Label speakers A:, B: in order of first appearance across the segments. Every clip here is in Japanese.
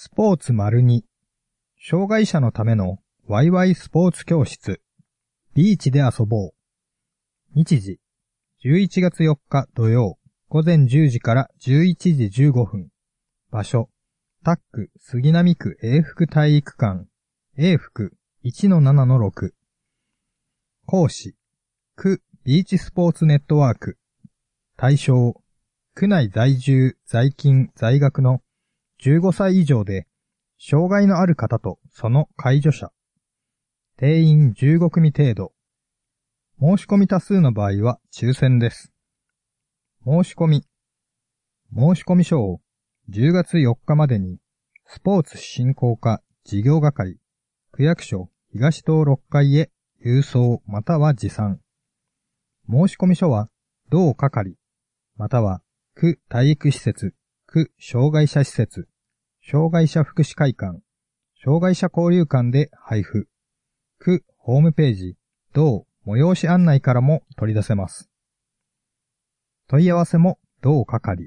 A: スポーツ ② 障害者のためのワイワイスポーツ教室ビーチで遊ぼう。日時11月4日土曜午前10時から11時15分。場所タック杉並区永福体育館永福 1-7-6。講師区ビーチスポーツネットワーク。対象区内在住在勤在学の15歳以上で障害のある方とその介助者。定員15組程度。申し込み多数の場合は抽選です。申し込み書を10月4日までにスポーツ振興課事業係区役所東棟6階へ郵送または持参。申し込み書は同係または区体育施設、区障害者施設、障害者福祉会館、障害者交流館で配布。区ホームページ、同催し案内からも取り出せます。問い合わせも同係。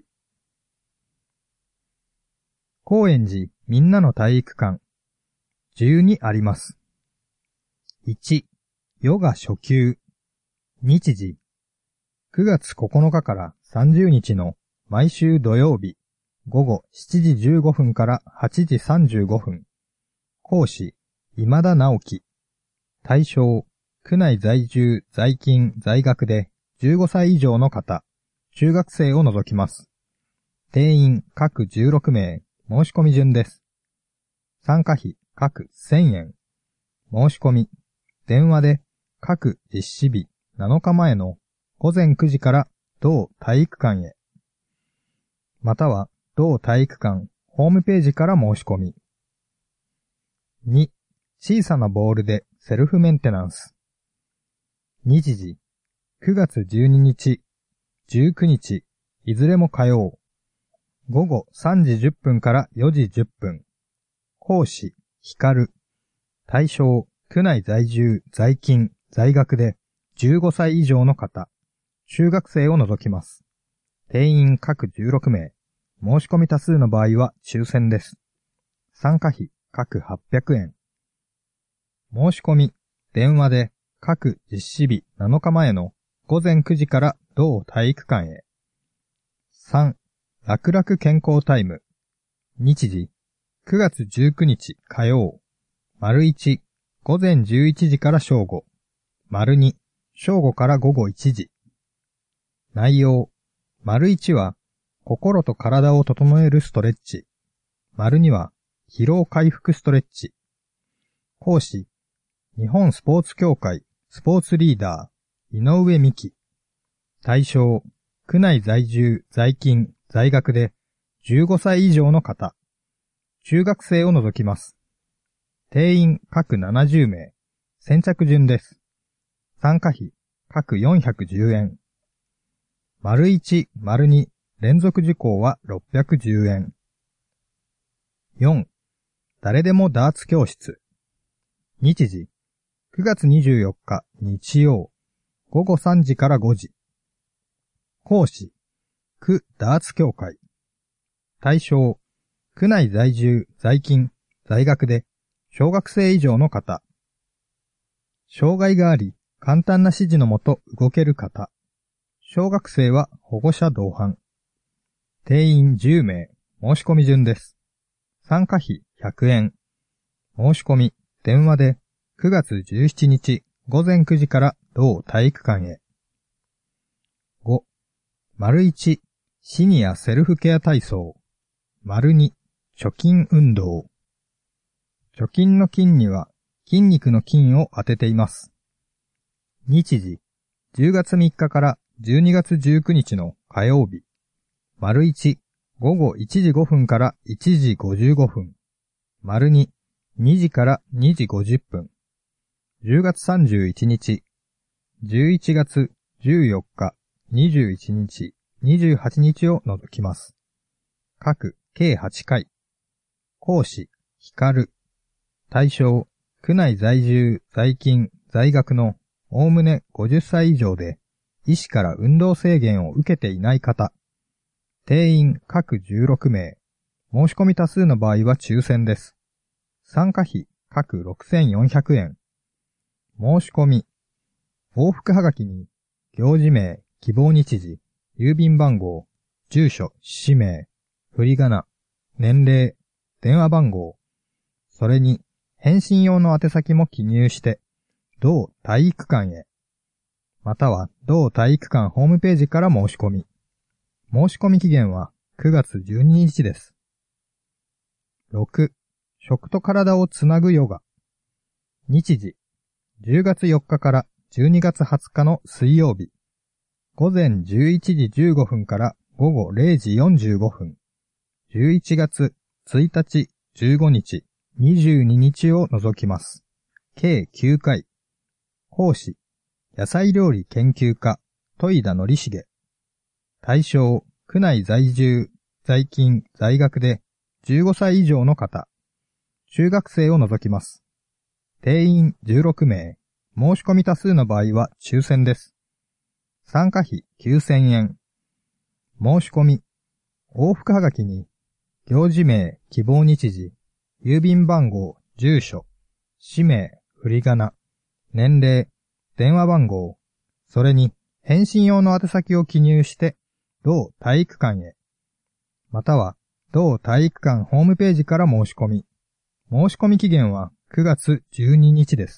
A: 高円寺みんなの体育館。12あります。1、ヨガ初級。日時。9月9日から30日の毎週土曜日。午後7時15分から8時35分。講師、今田直樹。対象、区内在住、在勤、在学で15歳以上の方、中学生を除きます。定員各16名、申し込み順です。参加費各1000円。申し込み、電話で各実施日7日前の午前9時から同体育館へ。または、同体育館ホームページから申し込み。2、小さなボールでセルフメンテナンス。日時、9月12日、19日、いずれも火曜。午後3時10分から4時10分。講師、光。対象、区内在住、在勤、在学で15歳以上の方、中学生を除きます。定員各16名。申し込み多数の場合は抽選です。参加費各800円。申し込み、電話で各実施日7日前の午前9時から同体育館へ。3、楽々健康タイム。日時、9月19日火曜。1、午前11時から正午。2、正午から午後1時。内容、1は、心と体を整えるストレッチ。2は、疲労回復ストレッチ。講師、日本スポーツ協会スポーツリーダー、井上美希。対象、区内在住、在勤、在学で15歳以上の方、中学生を除きます。定員各70名、先着順です。参加費各410円。1、2、連続受講は610円。4、誰でもダーツ教室。日時、9月24日日曜、午後3時から5時。講師、区ダーツ協会。対象、区内在住、在勤、在学で小学生以上の方。障害があり、簡単な指示のもと動ける方。小学生は保護者同伴。定員10名、申し込み順です。参加費100円。申し込み、電話で9月17日午前9時から同体育館へ。5、1、シニアセルフケア体操。2、貯金運動。貯金の金には筋肉の筋を当てています。日時、10月3日から12月19日の火曜日。1、午後1時5分から1時55分。2、2時から2時50分。10月31日、11月14日、21日、28日を除きます。各計8回。講師、光。対象、区内在住、在勤、在学のおおむね50歳以上で、医師から運動制限を受けていない方。定員各16名。 申し込み多数の場合は抽選です。参加費各6400円。申し込み。往復はがきに、行事名、希望日時、郵便番号、住所、氏名、振り仮名、年齢、電話番号、それに返信用の宛先も記入して、同体育館へ、または同体育館ホームページから申し込み。申し込み期限は9月12日です。6. 食と体をつなぐヨガ。日時、10月4日から12月20日の水曜日。午前11時15分から午後0時45分。11月1日、15日、22日を除きます。計9回。講師、野菜料理研究家、戸井田則重。対象、区内在住、在勤、在学で15歳以上の方。中学生を除きます。定員16名。申し込み多数の場合は抽選です。参加費9000円。申し込み。往復はがきに、行事名、希望日時、郵便番号、住所、氏名、振り仮名、年齢、電話番号、それに返信用の宛先を記入して、同体育館へ、または同体育館ホームページから申し込み。申し込み期限は9月12日です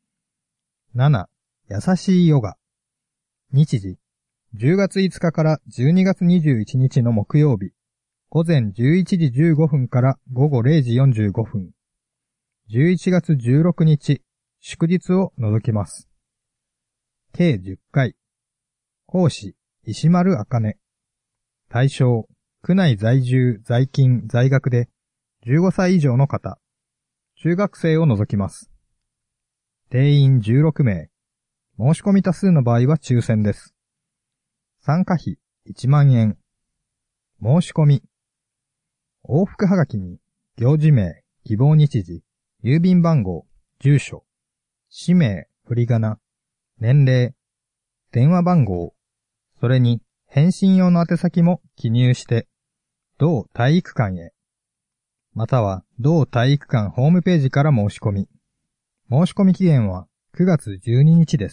A: 。7. 優しいヨガ。日時、10月5日から12月21日の木曜日。午前11時15分から午後0時45分。11月16日、祝日を除きます。計10回。講師、石丸茜。対象、区内在住、在勤、在学で15歳以上の方。中学生を除きます。定員16名。申し込み多数の場合は抽選です。参加費1万円。申し込み。往復はがきに、行事名、希望日時、郵便番号、住所、氏名、振り仮名、年齢、電話番号、それに返信用の宛先も記入して、同体育館へ、または同体育館ホームページから申し込み。申し込み期限は9月12日です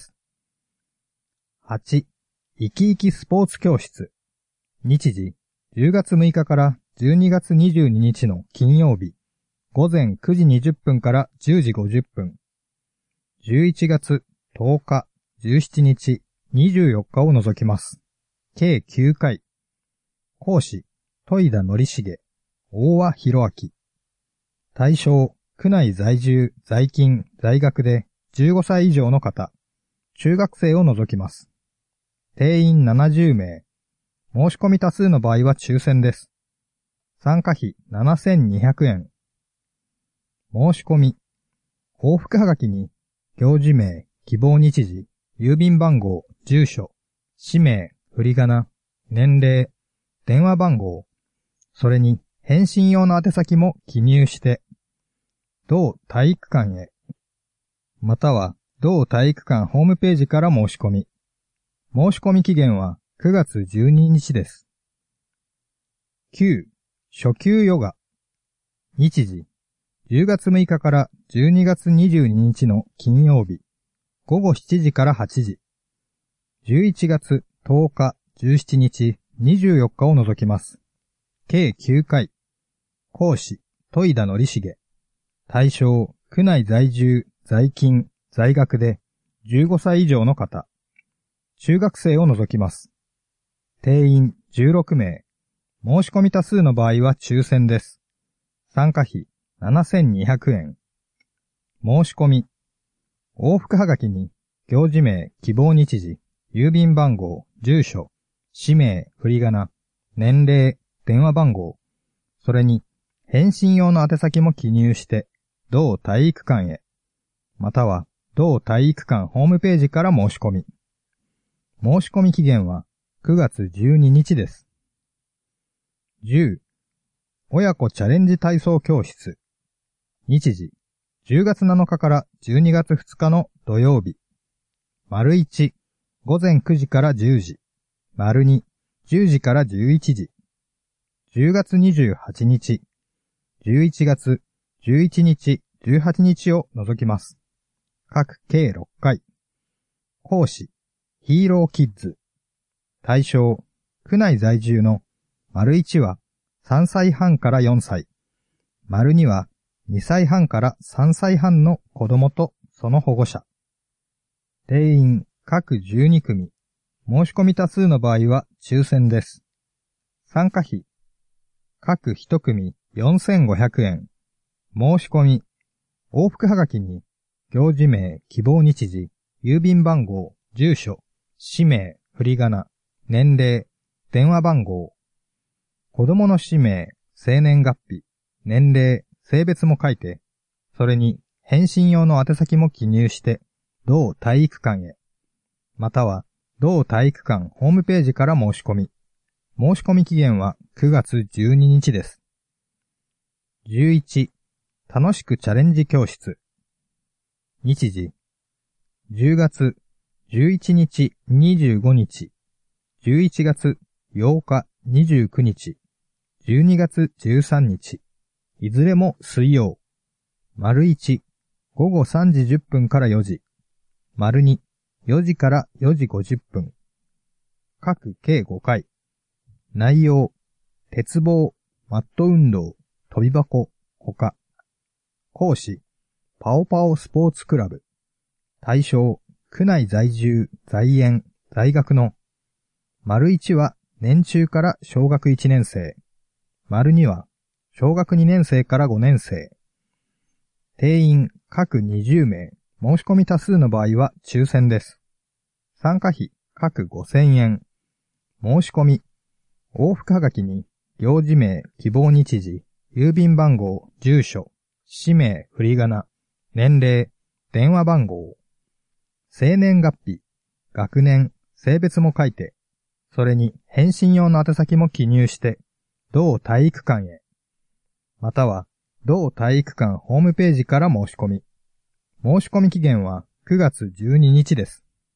A: 。8. 生き生きスポーツ教室。日時、10月6日から12月22日の金曜日。午前9時20分から10時50分。11月10日、17日、24日を除きます。計9回。講師、戸井田則重、大和博明。対象、区内在住、在勤、在学で15歳以上の方。中学生を除きます。定員70名。申し込み多数の場合は抽選です。参加費7200円。申し込み。往復はがきに、行事名、希望日時、郵便番号、住所、氏名、振り仮名、年齢、電話番号、それに返信用の宛先も記入して、同体育館へ、または同体育館ホームページから申し込み。申し込み期限は9月12日です。9. 初級ヨガ。日時、10月6日から12月22日の金曜日。午後7時から8時。11月10日、17日、24日を除きます。計9回。講師、戸井田則重。対象、区内在住、在勤、在学で15歳以上の方。中学生を除きます。定員16名。申し込み多数の場合は抽選です。参加費7200円。申し込み。往復はがきに、行事名、希望日時、郵便番号、住所、氏名、振り仮名、年齢、電話番号、それに、返信用の宛先も記入して、同体育館へ、または、同体育館ホームページから申し込み。申し込み期限は9月12日です。10. 親子チャレンジ体操教室。日時、10月7日から12月2日の土曜日。丸1、午前9時から10時。丸2、10時から11時。 10月28日、11月11日、18日を除きます。各計6回。講師、ヒーローキッズ。対象、区内在住の、1は3歳半から4歳。2は2歳半から3歳半の子供とその保護者。定員各12組。申し込み多数の場合は抽選です。参加費。各1組4500円。申し込み。往復はがきに、行事名、希望日時、郵便番号、住所、氏名、振り仮名、年齢、電話番号。子供の氏名、生年月日、年齢、性別も書いて、それに返信用の宛先も記入して、同体育館へ。または、同体育館ホームページから申し込み。申し込み期限は9月12日です。11. 楽しくチャレンジ教室。日時。10月11日25日。11月8日29日。12月13日。いずれも水曜。1、午後3時10分から4時。2、4時から4時50分。各計5回。内容、鉄棒、マット運動、飛び箱、他。講師、パオパオスポーツクラブ。対象、区内在住、在園、在学の。1は年中から小学1年生。2は小学2年生から5年生。定員各20名。申し込み多数の場合は抽選です。参加費各5000円。申し込み。往復はがきに、行事名、希望日時、郵便番号、住所、氏名、振り仮名、年齢、電話番号。生年月日、学年、性別も書いて、それに返信用の宛先も記入して、同体育館へ。または、同体育館ホームページから申し込み。申し込み期限は9月12日です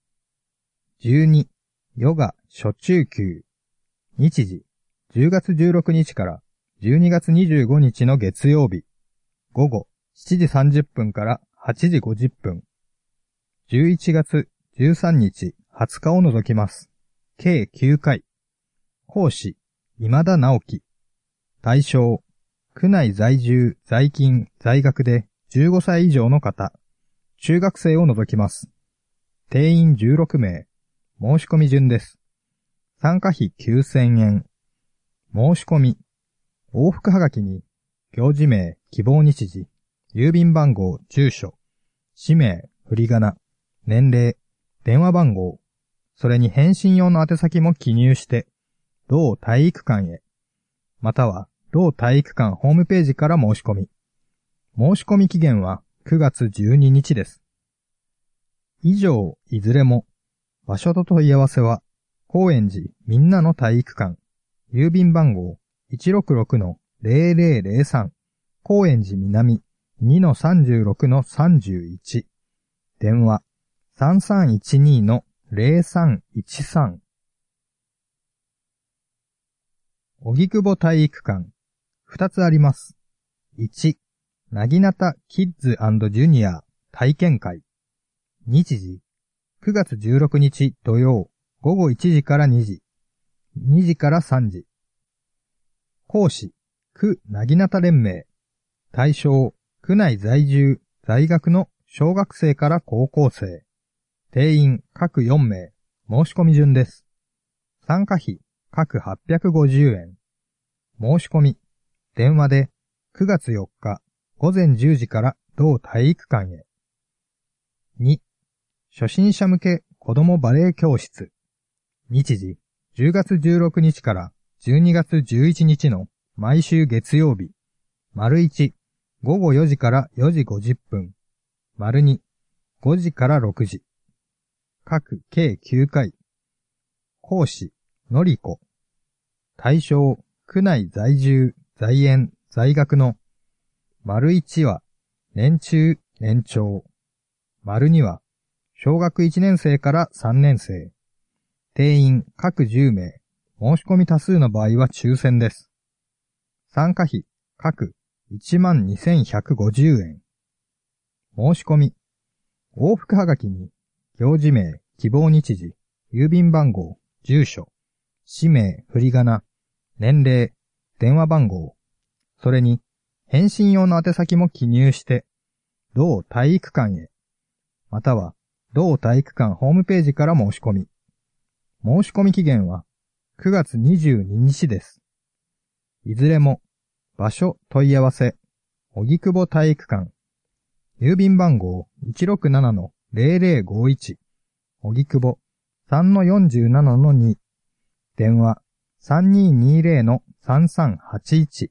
A: 。12. ヨガ初中級。日時。10月16日から12月25日の月曜日。午後7時30分から8時50分。11月13日20日を除きます。計9回。講師、今田直樹。対象、区内在住、在勤、在学で15歳以上の方。中学生を除きます。定員16名。申し込み順です。参加費9000円。申し込み。往復はがきに、行事名、希望日時、郵便番号、住所、氏名、振り仮名、年齢、電話番号、それに返信用の宛先も記入して、同体育館へ、または同体育館ホームページから申し込み。申し込み期限は9月12日です。以上、いずれも、場所と問い合わせは、高円寺みんなの体育館、郵便番号 166-0003、高円寺南 2-36-31、電話 3312-0313。荻窪体育館、2つあります。1、なぎなたキッズ&ジュニア体験会。日時、9月16日土曜、午後1時から2時、2時から3時。講師、区なぎなた連盟。対象、区内在住、在学の小学生から高校生。定員各4名。申し込み順です。参加費各850円。申し込み。電話で9月4日午前10時から同体育館へ。2. 初心者向け子供バレエ教室。日時、10月16日から12月11日の毎週月曜日。1、午後4時から4時50分。2、5時から6時。各計9回。講師、のりこ。対象、区内在住、在園、在学の。1は、年中、年長。2は、小学1年生から3年生。定員各10名。申し込み多数の場合は抽選です。 参加費、各12,150円。申し込み。往復はがきに、行事名、希望日時、郵便番号、住所、氏名、振り仮名、年齢、電話番号、それに、返信用の宛先も記入して、同体育館へ、または、同体育館ホームページから申し込み。申し込み期限は、9月22日です。いずれも、場所問い合わせ、荻窪体育館、郵便番号 167-0051、荻窪 3-47-2、電話 3220-3381。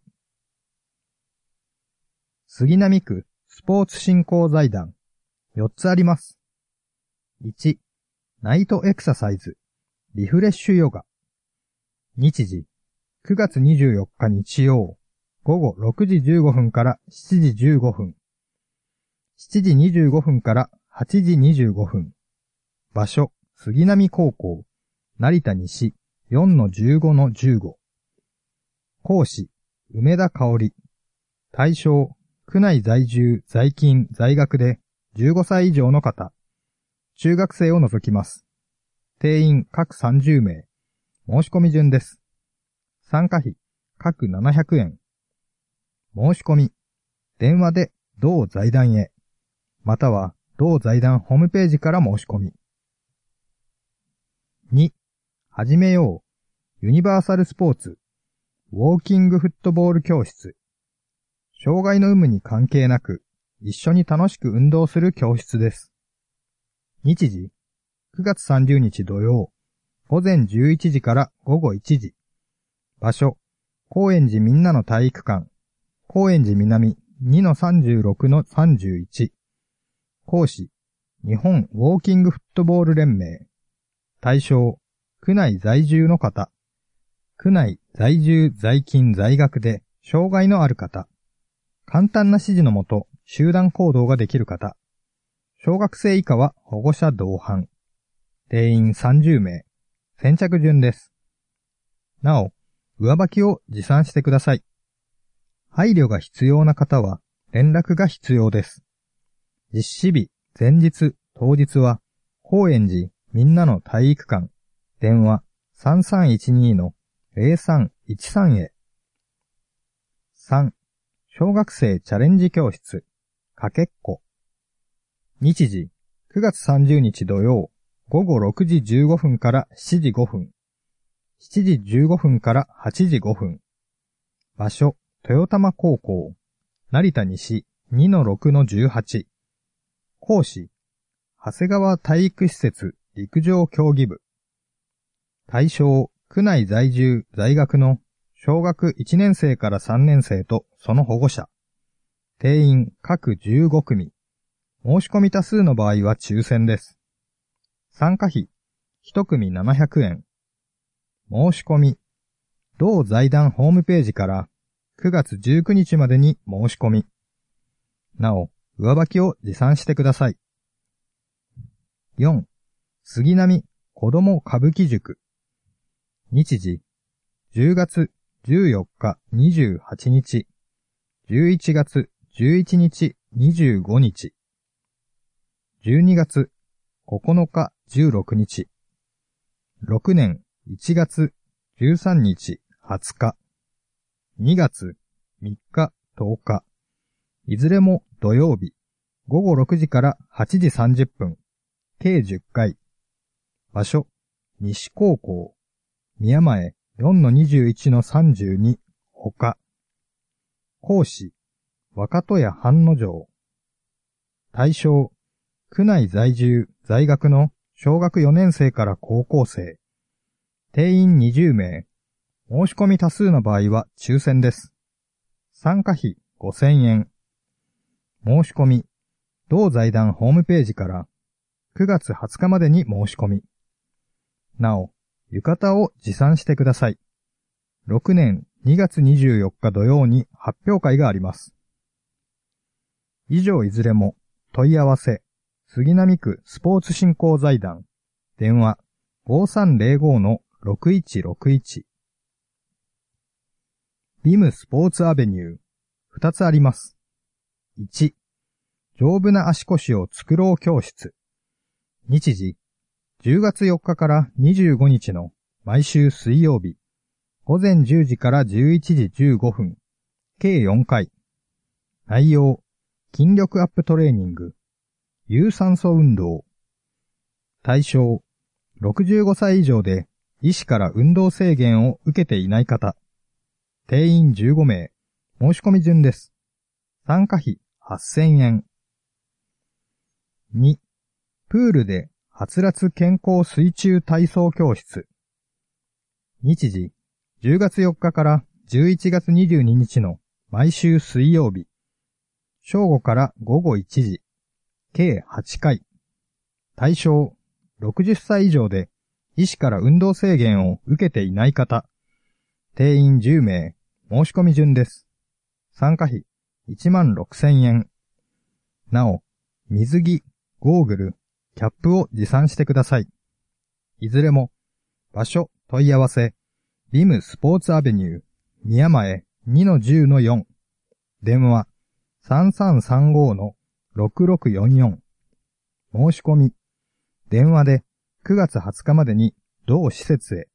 A: 杉並区スポーツ振興財団、4つあります。1、ナイトエクササイズ、リフレッシュヨガ。日時、9月24日日曜、午後6時15分から7時15分。7時25分から8時25分。場所、杉並高校、成田西 4-15-15。講師、梅田香織。対象、区内在住、在勤、在学で15歳以上の方。中学生を除きます。定員各30名。申し込み順です。参加費、各700円。申し込み、電話で同財団へ。または、同財団ホームページから申し込み。2、始めよう。ユニバーサルスポーツ。ウォーキングフットボール教室。障害の有無に関係なく、一緒に楽しく運動する教室です。日時、9月30日土曜、午前11時から午後1時。場所、高円寺みんなの体育館。高円寺南 2-36-31。講師、日本ウォーキングフットボール連盟。対象、区内在住の方。区内在住在勤在学で障害のある方。簡単な指示のもと集団行動ができる方。小学生以下は保護者同伴。定員30名。先着順です。なお、上履きを持参してください。配慮が必要な方は連絡が必要です。実施日、前日、当日は、高円寺みんなの体育館、電話 3312-0313 へ。3、小学生チャレンジ教室、かけっこ。日時、9月30日土曜、午後6時15分から7時5分。7時15分から8時5分。場所、豊玉高校、成田西 2-6-18。講師、長谷川体育施設陸上競技部。対象、区内在住在学の小学1年生から3年生とその保護者。定員各15組。申し込み多数の場合は抽選です。参加費、1組700円。申し込み、同財団ホームページから9月19日までに申し込み。なお、上履きを持参してください。4、杉並子ども歌舞伎塾。日時、10月14日28日、11月11日25日、12月9日16日、6年1月13日20日、2月3日10日、いずれも土曜日、午後6時から8時30分、計10回。場所、西高校、宮前 4-21-32、他。講師、若戸屋半之丞。対象、区内在住、在学の小学4年生から高校生。定員20名。申し込み多数の場合は抽選です。参加費5000円。申し込み、同財団ホームページから9月20日までに申し込み。なお、浴衣を持参してください。6年2月24日土曜に発表会があります。以上いずれも問い合わせ、杉並区スポーツ振興財団、電話 5305-6161。 ビムスポーツアベニュー。2つあります。1、丈夫な足腰を作ろう教室。日時、10月4日から25日の毎週水曜日、午前10時から11時15分、計4回。内容、筋力アップトレーニング、有酸素運動。対象、65歳以上で医師から運動制限を受けていない方。定員15名、申し込み順です。参加費8000円。2、プールではつらつ健康水中体操教室。日時、10月4日から11月22日の毎週水曜日。正午から午後1時。計8回。対象、60歳以上で医師から運動制限を受けていない方。定員10名。申し込み順です。参加費16,000円。なお、水着、ゴーグル、キャップを持参してください。いずれも、場所、問い合わせ、ビムスポーツアベニュー、宮前 2-10-4。電話、3335-6644。申し込み、電話で9月20日までに同施設へ。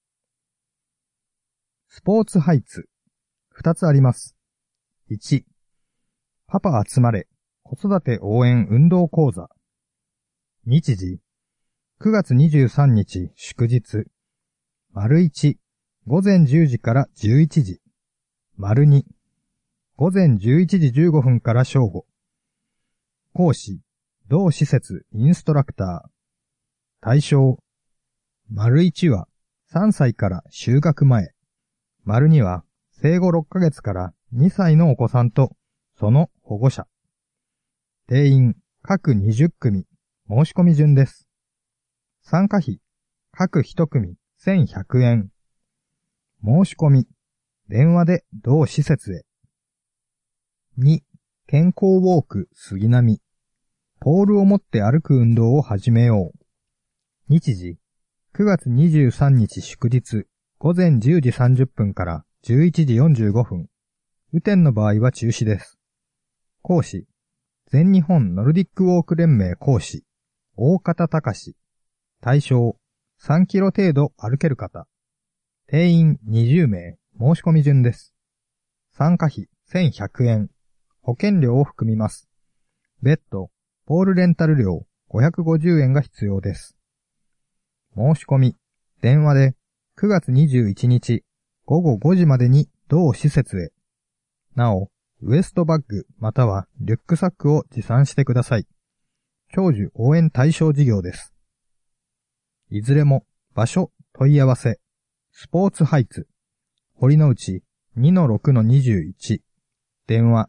A: スポーツハイツ。2つあります。1、パパ集まれ、子育て応援運動講座。日時、9月23日祝日。丸1、午前10時から11時。丸2、午前11時15分から正午。講師、同施設インストラクター。対象、丸1は3歳から就学前。丸2は生後6ヶ月から2歳のお子さんとその保護者。定員各20組、申し込み順です。参加費、各1組1100円。申し込み、電話で同施設へ。2、健康ウォーク杉並。ポールを持って歩く運動を始めよう。日時、9月23日祝日、午前10時30分から11時45分。雨天の場合は中止です。講師、全日本ノルディックウォーク連盟講師、大方隆。対象、3キロ程度歩ける方。定員20名、申し込み順です。参加費1100円。保険料を含みます。別途、ポールレンタル料550円が必要です。申し込み、電話で9月21日午後5時までに同施設へ。なお、ウエストバッグまたはリュックサックを持参してください。長寿応援対象事業です。いずれも場所、問い合わせ、スポーツハイツ、堀之内 2-6-21。電話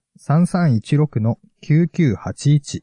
A: 3316-9981。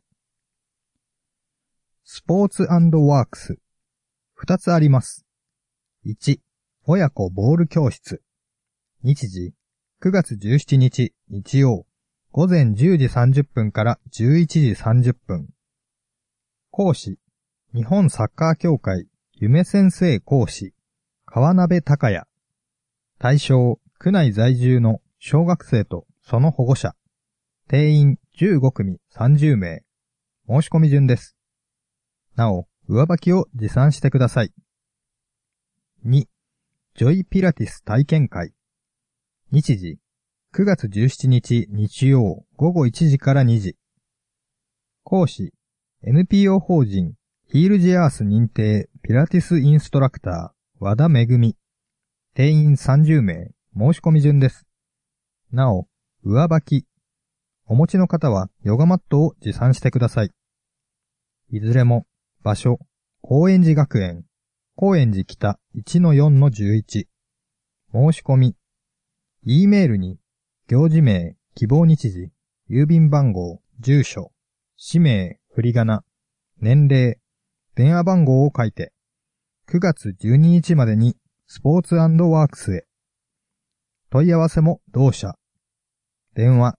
A: スポーツ&ワークス。2つあります。1、親子ボール教室。日時、9月17日日曜、午前10時30分から11時30分。講師、日本サッカー協会夢先生講師、川鍋隆也。対象、区内在住の小学生とその保護者。定員15組30名。申し込み順です。なお、上履きを持参してください。2、ジョイピラティス体験会。日時、9月17日日曜午後1時から2時。講師、NPO 法人ヒールジアース認定ピラティスインストラクター和田めぐみ。定員30名、申し込み順です。なお、上履き。お持ちの方はヨガマットを持参してください。いずれも、場所、高円寺学園、高円寺北 1-4-11。申し込み。E メールに、行事名、希望日時、郵便番号、住所、氏名、振り仮名、年齢、電話番号を書いて、9月12日までにスポーツ&ワークスへ。問い合わせも同社。電話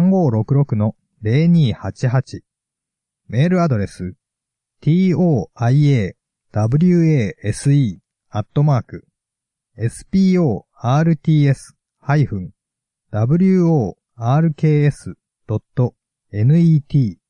A: 3566-0288。メールアドレス toiawase@sports-. works.net